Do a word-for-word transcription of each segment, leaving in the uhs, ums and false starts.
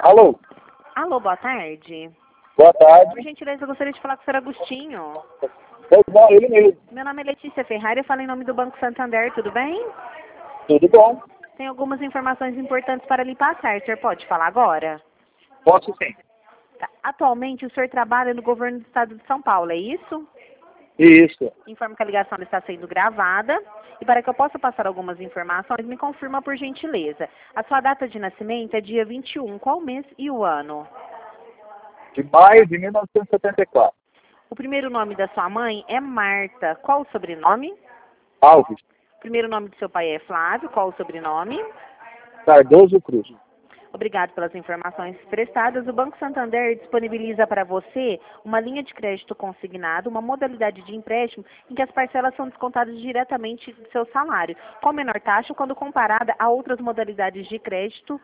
Alô? Alô, boa tarde. Boa tarde. Por gentileza, eu gostaria de falar com o senhor Agostinho. Pois não, ele mesmo. Meu nome é Letícia Ferrari, eu falo em nome do Banco Santander, tudo bem? Tudo bom? Tem algumas informações importantes para lhe passar, o senhor pode falar agora? Posso sim. Tá. Atualmente, o senhor trabalha no governo do estado de São Paulo, é isso? Isso. Informo que a ligação está sendo gravada. E para que eu possa passar algumas informações, me confirma por gentileza. A sua data de nascimento é dia vinte e um, qual mês e o ano? De maio de mil novecentos e setenta e quatro. O primeiro nome da sua mãe é Marta, qual o sobrenome? Alves. O primeiro nome do seu pai é Flávio, qual o sobrenome? Cardoso Cruz. Obrigado pelas informações prestadas. O Banco Santander disponibiliza para você uma linha de crédito consignado, uma modalidade de empréstimo em que as parcelas são descontadas diretamente do seu salário, com menor taxa quando comparada a outras modalidades de crédito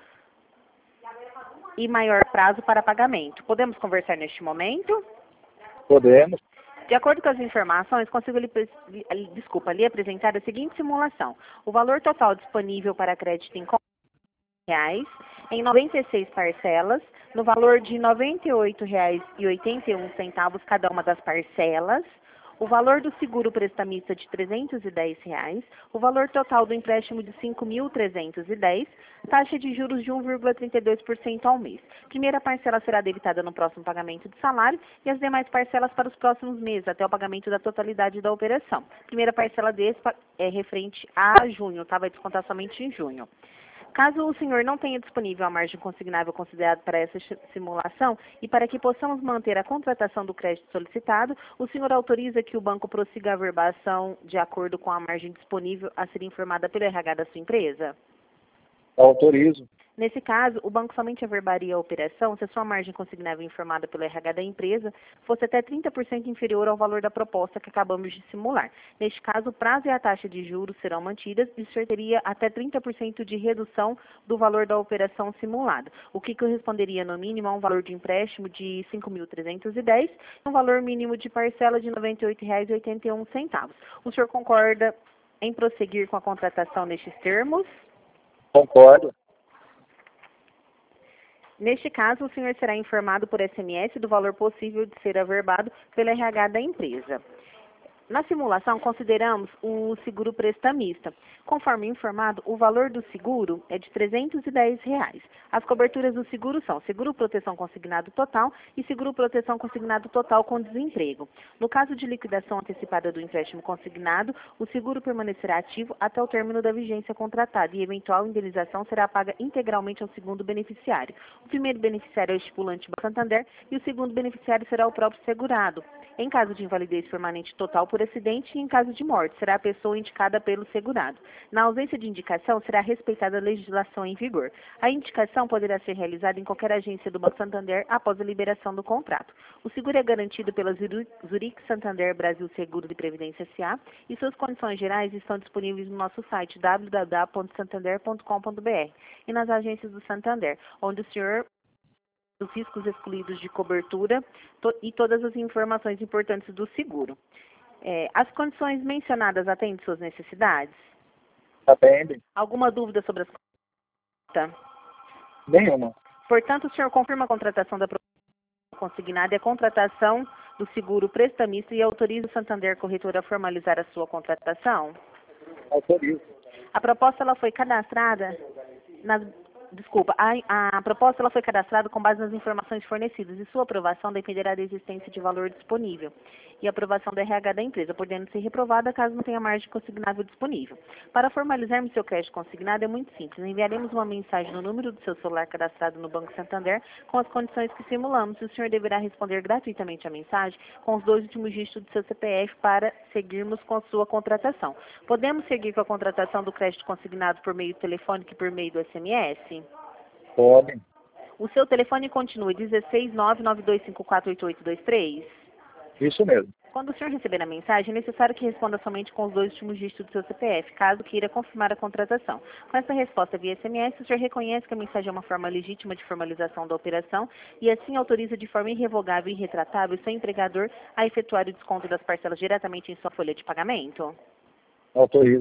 e maior prazo para pagamento. Podemos conversar neste momento? Podemos. De acordo com as informações, consigo lhe, desculpa, lhe apresentar a seguinte simulação. O valor total disponível para crédito em reais em noventa e seis parcelas, no valor de noventa e oito reais e oitenta e um centavos cada uma das parcelas, o valor do seguro prestamista de trezentos e dez reais, o valor total do empréstimo de cinco mil trezentos e dez, taxa de juros de um vírgula trinta e dois por cento ao mês. Primeira parcela será debitada no próximo pagamento de salário e as demais parcelas para os próximos meses, até o pagamento da totalidade da operação. Primeira parcela desse é referente a junho, tá? Vai descontar somente em junho. Caso o senhor não tenha disponível a margem consignável considerada para essa simulação e para que possamos manter a contratação do crédito solicitado, o senhor autoriza que o banco prossiga a averbação de acordo com a margem disponível a ser informada pelo R H da sua empresa? Autorizo. Nesse caso, o banco somente averbaria a operação se a sua margem consignável informada pelo R H da empresa fosse até trinta por cento inferior ao valor da proposta que acabamos de simular. Neste caso, o prazo e a taxa de juros serão mantidas e o senhor teria até trinta por cento de redução do valor da operação simulada, o que corresponderia no mínimo a um valor de empréstimo de cinco mil trezentos e dez e um valor mínimo de parcela de noventa e oito reais e oitenta e um centavos. O senhor concorda em prosseguir com a contratação nestes termos? Concordo. Neste caso, o senhor será informado por S M S do valor possível de ser averbado pelo R H da empresa. Na simulação, consideramos o seguro prestamista. Conforme informado, o valor do seguro é de trezentos e dez reais. As coberturas do seguro são seguro proteção consignado total e seguro proteção consignado total com desemprego. No caso de liquidação antecipada do empréstimo consignado, o seguro permanecerá ativo até o término da vigência contratada e eventual indenização será paga integralmente ao segundo beneficiário. O primeiro beneficiário é o estipulante Banco Santander e o segundo beneficiário será o próprio segurado. Em caso de invalidez permanente total por acidente e em caso de morte, será a pessoa indicada pelo segurado. Na ausência de indicação, será respeitada a legislação em vigor. A indicação poderá ser realizada em qualquer agência do Banco Santander após a liberação do contrato. O seguro é garantido pela Zurich Santander Brasil Seguro de Previdência S A e suas condições gerais estão disponíveis no nosso site w w w ponto santander ponto com ponto b r e nas agências do Santander, onde o senhor os riscos excluídos de cobertura to e todas as informações importantes do seguro. É, as condições mencionadas atendem suas necessidades? Atende. Alguma dúvida sobre as condições? Nenhuma. Portanto, o senhor confirma a contratação da consignada e a contratação do seguro prestamista e autoriza o Santander Corretora a formalizar a sua contratação? Autorizo. A proposta ela foi cadastrada nas Desculpa, a, a proposta ela foi cadastrada com base nas informações fornecidas e sua aprovação dependerá da existência de valor disponível e aprovação do R H da empresa, podendo ser reprovada caso não tenha margem consignável disponível. Para formalizarmos seu crédito consignado é muito simples. Enviaremos uma mensagem no número do seu celular cadastrado no Banco Santander com as condições que simulamos e o senhor deverá responder gratuitamente a mensagem com os dois últimos dígitos do seu C P F para seguirmos com a sua contratação. Podemos seguir com a contratação do crédito consignado por meio telefônico e por meio do S M S? Podem. O seu telefone continua dezesseis nove nove dois cinco quatro oito oito dois três? Isso mesmo. Quando o senhor receber a mensagem, é necessário que responda somente com os dois últimos dígitos do seu C P F, caso queira confirmar a contratação. Com essa resposta via S M S, o senhor reconhece que a mensagem é uma forma legítima de formalização da operação e assim autoriza de forma irrevogável e irretratável seu empregador a efetuar o desconto das parcelas diretamente em sua folha de pagamento? Autorizo.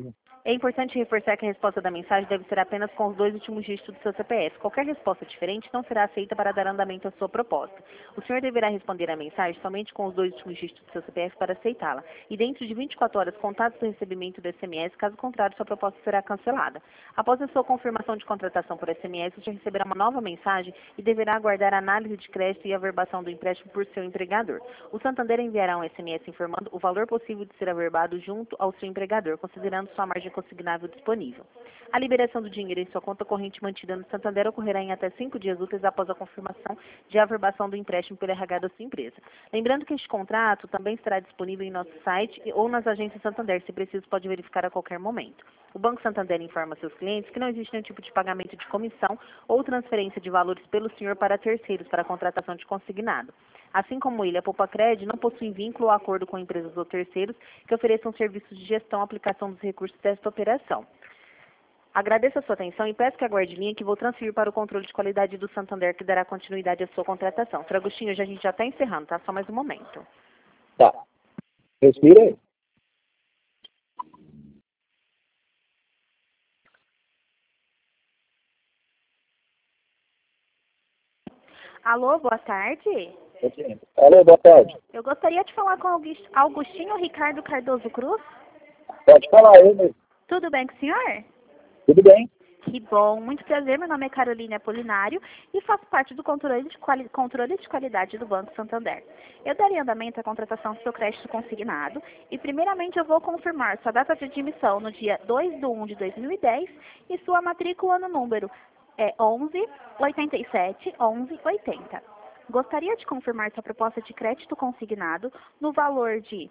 É importante reforçar que a resposta da mensagem deve ser apenas com os dois últimos dígitos do seu C P F. Qualquer resposta diferente não será aceita para dar andamento à sua proposta. O senhor deverá responder à mensagem somente com os dois últimos dígitos do seu C P F para aceitá-la, e dentro de vinte e quatro horas contados do recebimento do S M S, caso contrário, sua proposta será cancelada. Após a sua confirmação de contratação por S M S, você receberá uma nova mensagem e deverá aguardar a análise de crédito e averbação do empréstimo por seu empregador. O Santander enviará um S M S informando o valor possível de ser averbado junto ao seu empregador, considerando sua margem consignável disponível. A liberação do dinheiro em sua conta corrente mantida no Santander ocorrerá em até cinco dias úteis após a confirmação de averbação do empréstimo pelo R H da sua empresa. Lembrando que este contrato também estará disponível em nosso site ou nas agências Santander, se preciso pode verificar a qualquer momento. O Banco Santander informa seus clientes que não existe nenhum tipo de pagamento de comissão ou transferência de valores pelo senhor para terceiros para a contratação de consignado. Assim como ele, a Poupa-Cred não possui vínculo ou acordo com empresas ou terceiros que ofereçam serviços de gestão e aplicação dos recursos desta operação. Agradeço a sua atenção e peço que aguarde linha que vou transferir para o controle de qualidade do Santander, que dará continuidade à sua contratação. Senhor Agostinho, já, a gente já está encerrando, tá? Só mais um momento. Tá. Respira aí. Alô, boa tarde. Alô, boa tarde. Eu gostaria de falar com August- Augustinho Ricardo Cardoso Cruz. Pode falar aí, mesmo. Tudo bem com o senhor? Tudo bem? Que bom, muito prazer, meu nome é Carolina Apolinário e faço parte do controle de, quali controle de qualidade do Banco Santander. Eu daria andamento à contratação do seu crédito consignado e primeiramente eu vou confirmar sua data de admissão no dia dois de um de dois mil e dez e sua matrícula no número é onze, oitenta e sete, onze, oitenta. Gostaria de confirmar sua proposta de crédito consignado no valor de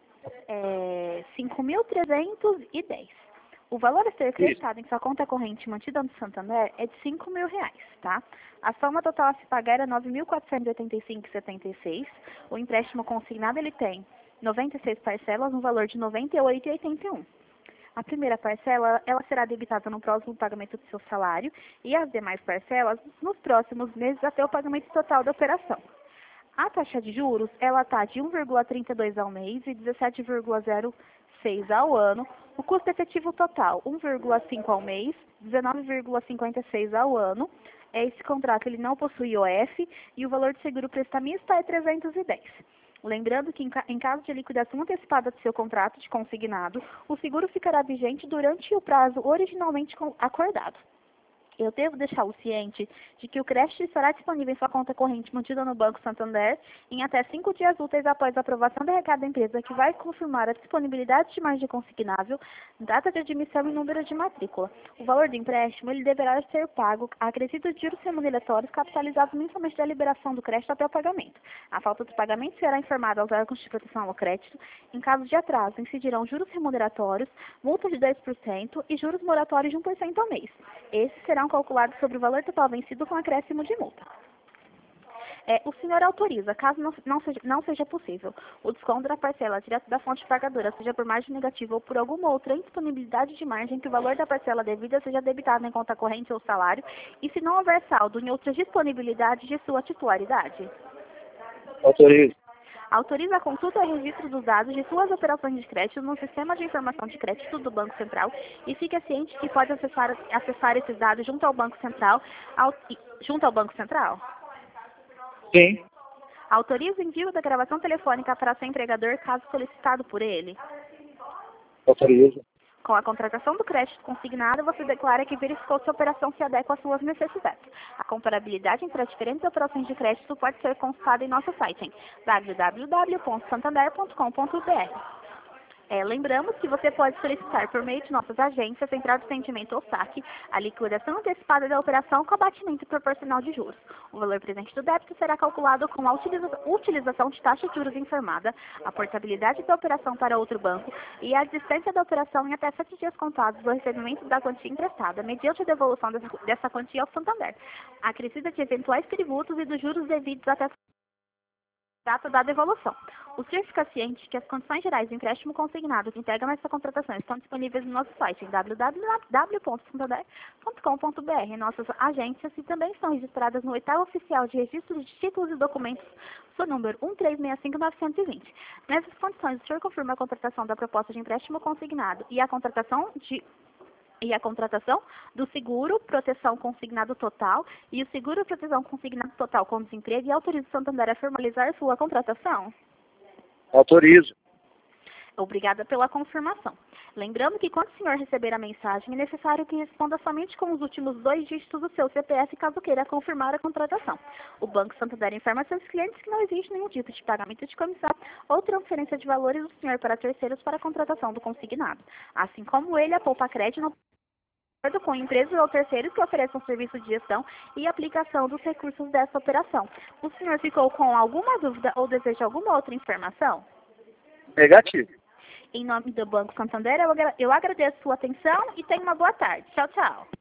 é, cinco mil trezentos e dez. O valor a ser acreditado em sua conta corrente mantida no Santander é de cinco mil reais, tá? A soma total a se pagar é nove mil quatrocentos e oitenta e cinco reais e setenta e seis centavos. O empréstimo consignado ele tem noventa e seis parcelas no valor de noventa e oito reais e oitenta e um centavos. A primeira parcela ela será debitada no próximo pagamento do seu salário e as demais parcelas nos próximos meses até o pagamento total da operação. A taxa de juros ela está de um vírgula trinta e dois ao mês e dezessete vírgula zero seis ao ano. O custo efetivo total, um vírgula cinco ao mês, dezenove vírgula cinquenta e seis ao ano. Esse contrato ele não possui O F e o valor de seguro prestamista é trezentos e dez. Lembrando que em, ca em caso de liquidação antecipada do seu contrato de consignado, o seguro ficará vigente durante o prazo originalmente acordado. Eu devo deixá-lo ciente de que o crédito estará disponível em sua conta corrente mantida no Banco Santander em até cinco dias úteis após a aprovação do R H da empresa, que vai confirmar a disponibilidade de margem consignável, data de admissão e número de matrícula. O valor do empréstimo ele deverá ser pago a acrescido de juros remuneratórios capitalizados mensalmente da liberação do crédito até o pagamento. A falta do pagamento será informada aos órgãos de proteção ao crédito. Em caso de atraso, incidirão juros remuneratórios, multa de dez por cento e juros moratórios de um por cento ao mês. Esses serão calculados sobre o valor total vencido com acréscimo de multa. É, o senhor autoriza, caso não, não, seja, não seja possível, o desconto da parcela direto da fonte pagadora, seja por margem negativa ou por alguma outra indisponibilidade de margem, que o valor da parcela devida seja debitado em conta corrente ou salário, e se não houver saldo em outras disponibilidades de sua titularidade. Autorizo. Autoriza a consulta e registro dos dados de suas operações de crédito no Sistema de Informação de Crédito do Banco Central e fique ciente que pode acessar, acessar esses dados junto ao Banco Central. Ao, junto ao Banco Central? Sim. Autoriza o envio da gravação telefônica para seu empregador caso solicitado por ele. Autorizo. Com a contratação do crédito consignado, você declara que verificou se a operação se adequa às suas necessidades. A comparabilidade entre as diferentes operações de crédito pode ser consultada em nosso site em w w w ponto santander ponto com ponto b r. É, lembramos que você pode solicitar por meio de nossas agências, Central de Atendimento ou saque, a liquidação antecipada da operação com abatimento proporcional de juros. O valor presente do débito será calculado com a utiliza utilização de taxa de juros informada, a portabilidade da operação para outro banco e a existência da operação em até sete dias contados do recebimento da quantia emprestada, mediante a devolução dessa, dessa quantia ao Santander, acrescida de eventuais tributos e dos juros devidos até data da devolução. O senhor fica ciente que as condições gerais do empréstimo consignado que integram essa contratação estão disponíveis no nosso site em w w w ponto santander ponto com ponto b r. Nossas agências e também estão registradas no edital oficial de registro de títulos e documentos, seu número um três seis cinco nove dois zero. Nessas condições, o senhor confirma a contratação da proposta de empréstimo consignado e a contratação de e a contratação do seguro proteção consignado total e o seguro proteção consignado total com desemprego e autoriza o Santander a formalizar sua contratação? Autorizo. Obrigada pela confirmação. Lembrando que quando o senhor receber a mensagem, é necessário que responda somente com os últimos dois dígitos do seu C P F, caso queira confirmar a contratação. O Banco Santander informa a seus clientes que não existe nenhum tipo de pagamento de comissão ou transferência de valores do senhor para terceiros para a contratação do consignado. Assim como ele, a Poupa Crédito não acordo com empresas ou terceiros que ofereçam serviço de gestão e aplicação dos recursos dessa operação. O senhor ficou com alguma dúvida ou deseja alguma outra informação? Negativo. Em nome do Banco Santander, eu agra- eu agradeço a sua atenção e tenha uma boa tarde. Tchau, tchau.